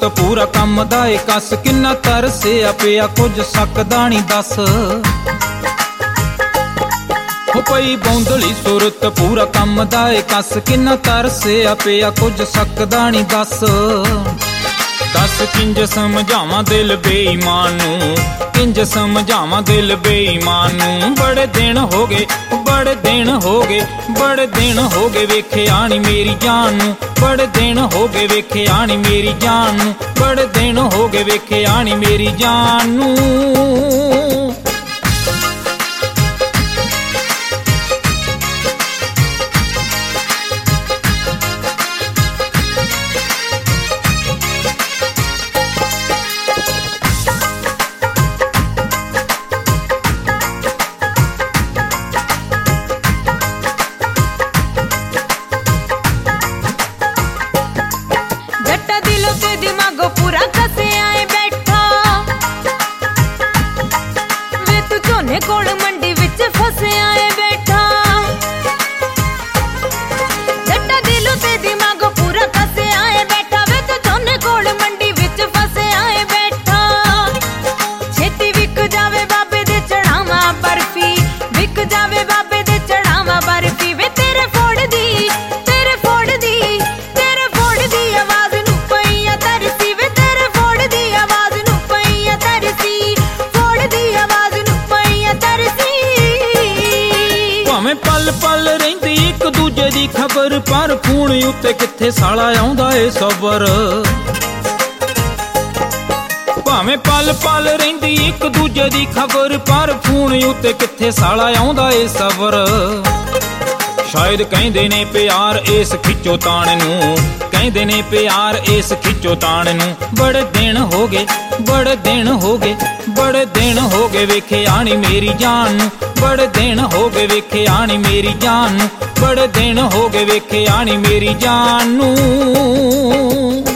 ਸੁਰਤ ਪੂਰਾ ਕੰਮ ਦਾ ਏ ਕਸ, ਕਿੰਨਾ ਤਰਸਿਆ ਪਿਆ ਕੁਝ ਸਕਦਾ ਨੀ ਦੱਸ। ਹੋ ਪਈ ਬੌਂਦਲੀ ਸੁਰਤ ਪੂਰਾ ਕੰਮ ਦਾ ਏ ਕਸ, ਕਿੰਨਾ ਤਰਸਿਆ ਪਿਆ ਕੁਝ ਸਕਦਾ ਨੀ ਦੱਸ। ਦੱਸ ਕਿੰਜ ਸਮਝਾਵਾਂ ਦਿਲ ਬੇਈਮਾਨ ਨੂੰ, ਕਿੰਜ ਸਮਝਾਵਾਂ ਦਿਲ ਬੇਈਮਾਨ ਨੂੰ। ਬੜੇ ਦਿਨ ਹੋ ਗਏ, ਬੜੇ ਦਿਨ ਹੋ ਗਏ, ਬੜੇ ਦਿਨ ਹੋ ਗਏ ਵੇਖਿਆ ਨੀ ਮੇਰੀ ਜਾਨ ਨੂੰ। ਬੜੇ ਦਿਨ ਹੋ ਗਏ ਵੇਖਿਆ ਨੀ ਮੇਰੀ ਜਾਨ ਨੂੰ, ਬੜੇ ਦਿਨ ਹੋ ਗਏ ਵੇਖਿਆ ਨੀ ਮੇਰੀ ਜਾਨ ਨੂੰ। ਕੋਲ ਮੰਡੀ ਵਿੱਚ ਫਸਿਆ ਏ ਬੈਠਾ, ਜੱਟਾ ਦਿਲੋਂ ਤੇ ਦਿਮਾਗੋਂ ਪੂਰਾ ਕਸਿਆ ਏ ਬੈਠਾ। ਵੇ ਤੂੰ ਝੋਨੇ ਕੋਲ ਮੰਡੀ ਵਿੱਚ ਫਸਿਆ ਏ ਬੈਠਾ। ਛੇਤੀ ਵਿਕ ਜਾਵੇ ਬਾਬੇ ਦੇ ਚੜਾਵਾਂ ਬਰਫੀ, ਵਿਕ ਜਾਵੇ ਬਾਬੇ ਦੇ ਚੜਾਵਾਂ ਬਰਫੀ। ਵੇ ਤੇਰੇ ਫੋੜਦੀ, ਤੇਰੇ ਫੋੜਦੀ, ਤੇਰੇ ਫੋੜਦੀ ਆਵਾਜ਼ ਨੂੰ ਪਈ ਆ ਤਰਸੀ। ਵੇ ਤੇਰੇ ਫੋੜਦੀ ਆਵਾਜ਼ ਨੂੰ ਪਈ ਆ ਤਰਸੀ, ਫੋੜਦੀ ਆਵਾਜ਼ ਨੂੰ ਪਈ ਆ ਤਰਸੀ। ਭਾਵੇਂ ਪਲ ਪਲ ਰਹਿੰਦੀ ਇੱਕ ਦੂਜੇ ਦੀ ਖਬਰ, ਪਰ ਫੋਨ ਉੱਤੇ ਕਿੱਥੇ ਸਾਲਾ ਆਉਂਦਾ ਏ ਸਬਰ। ਭਾਵੇਂ ਪਲ ਪਲ ਰਹਿੰਦੀ ਇੱਕ ਦੂਜੇ ਦੀ ਖਬਰ, ਪਰ ਫੋਨ ਉੱਤੇ ਕਿੱਥੇ ਸਾਲਾ ਆਉਂਦਾ ਏ ਸਬਰ। ਸ਼ਾਇਦ ਕਹਿੰਦੇ ਨੇ ਪਿਆਰ ਇਸ ਖਿੱਚੋ ਤਾਣ ਨੂੰ, ਕਹਿੰਦੇ ਨੇ ਪਿਆਰ ਇਸ ਖਿੱਚੋ ਤਾਣ ਨੂੰ। ਬੜੇ ਦਿਨ ਹੋ ਗਏ, ਬੜੇ ਦਿਨ ਹੋ ਗਏ, ਬੜੇ ਦਿਨ ਹੋ ਗਏ ਵੇਖਿਆ ਨੀ ਮੇਰੀ ਜਾਨ ਨੂੰ। ਬੜੇ ਦਿਨ ਹੋ ਗਏ ਵੇਖਿਆ ਨੀ ਮੇਰੀ ਜਾਨ ਨੂੰ, ਬੜੇ ਦਿਨ ਹੋ ਗਏ ਵੇਖਿਆ ਨੀ ਮੇਰੀ ਜਾਨ ਨੂੰ।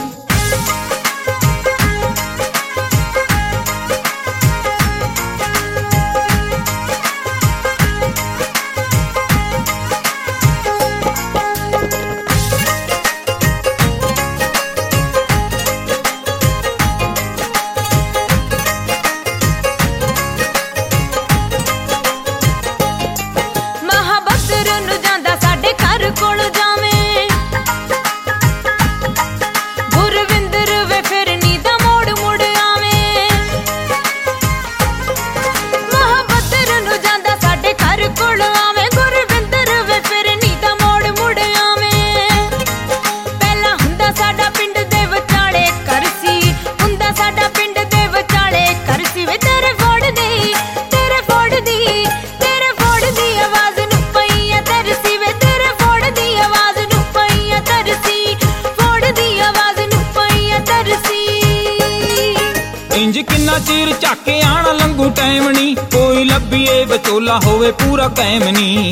ਕੋਲ ਜਾਵੇਂ ਗੁਰਵਿੰਦਰ ਵੇ ਫਿਰ ਨੀ ਦਾ ਮੋੜ ਮੁੜ ਆਵੇਂ। ਮਹਾਬਤਰ ਨੂੰ ਜਾਂਦਾ ਸਾਡੇ ਘਰ ਕੋਲ ਆਵੇਂ, ਗੁਰਵਿੰਦਰ ਵੇ ਫਿਰ ਨੀ ਦਾ ਮੋੜ ਮੁੜ ਆਵੇਂ। ਪਹਿਲਾਂ ਹੁੰਦਾ ਸਾਡਾ ਪਿੰਡ ਦੇ ਵਿਚਾਲੇ ਘਰ ਸੀ, ਹੁੰਦਾ ਸਾਡਾ ਪਿੰਡ ਦੇ ਵਿਚਾਲੇ ਘਰ ਸੀ। ਵੇ ਤੇਰੇ ਫੋੜਦੀ, ਤੇਰੇ ਫੋੜਦੀ, ਤੇਰੇ ਫੋੜਦੀ ਆਵਾਜ਼ ਨੂੰ ਪਈ ਆ ਤਰਸੀ। ਵੇ ਤੇਰੇ ਫੋੜਦੀ ਆਵਾਜ਼ ਨੂੰ ਪਈ ਆ ਤਰਸੀ, ਫੋੜਦੀ ਆਵਾਜ਼ ਨੂੰ ਪਈ ਆ ਤਰਸੀ। ਇੰਜ ਕਿੰਨਾ ਚਿਰ ਝਾਕੇ ਆਣਾ ਲੰਘੂ ਟਾਈਮ ਨੀ, ਕੋਈ ਲੱਭੀਏ ਵਿਚੋਲਾ ਹੋਵੇ ਪੂਰਾ ਕਾਇਮ ਨੀ।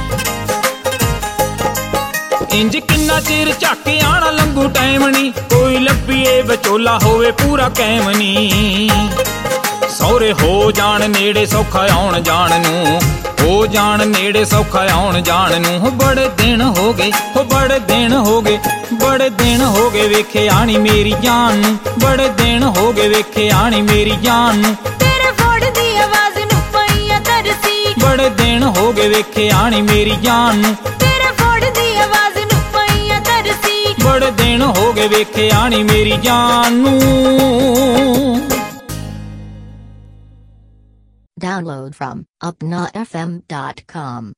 ਇੰਜ ਕਿੰਨਾ ਚਿਰ ਝਾਕੇ ਆਣਾ ਲੰਘੂ ਟਾਈਮ ਨੀ, ਕੋਈ ਲੱਭੀਏ ਵਿਚੋਲਾ ਹੋਵੇ ਪੂਰਾ ਕਾਇਮ ਨੀ। ਸਹੁਰੇ ਹੋ ਜਾਣ ਨੇੜੇ ਸੌਖਾ ਆਉਣ ਜਾਣ ਨੂੰ, ਹੋ ਜਾਣ ਨੇੜੇ ਸੌਖਾ ਆਉਣ ਜਾਣ ਨੂੰ। ਹੋ ਬੜੇ ਦਿਨ ਹੋ ਗਏ, ਹੋ ਬੜੇ ਦਿਨ ਹੋ ਗਏ, ਬੜੇ ਦਿਨ ਹੋ ਗਏ ਵੇਖਿਆ ਨੀ ਮੇਰੀ ਜਾਨ ਨੂੰ। ਬੜੇ ਦਿਨ ਹੋ ਗਏ ਵੇਖਿਆ ਨੀ ਮੇਰੀ ਜਾਨ ਨੂੰ। ਤੇਰੇ ਫੋੜਦੀ ਆਵਾਜ਼ ਨੂੰ ਪਈ ਆ ਤਰਸੀ, ਬੜੇ ਦਿਨ ਹੋ ਗਏ ਵੇਖਿਆ ਨੀ ਮੇਰੀ ਜਾਨ ਨੂੰ। ਤੇਰੇ ਫੋੜਦੀ ਆਵਾਜ਼ ਨੂੰ ਪਈ ਆ ਤਰਸੀ, ਬੜੇ ਦਿਨ ਹੋ ਗਏ ਵੇਖਿਆ ਨੀ ਮੇਰੀ ਜਾਨ ਨੂੰ। Download from upnafm.com.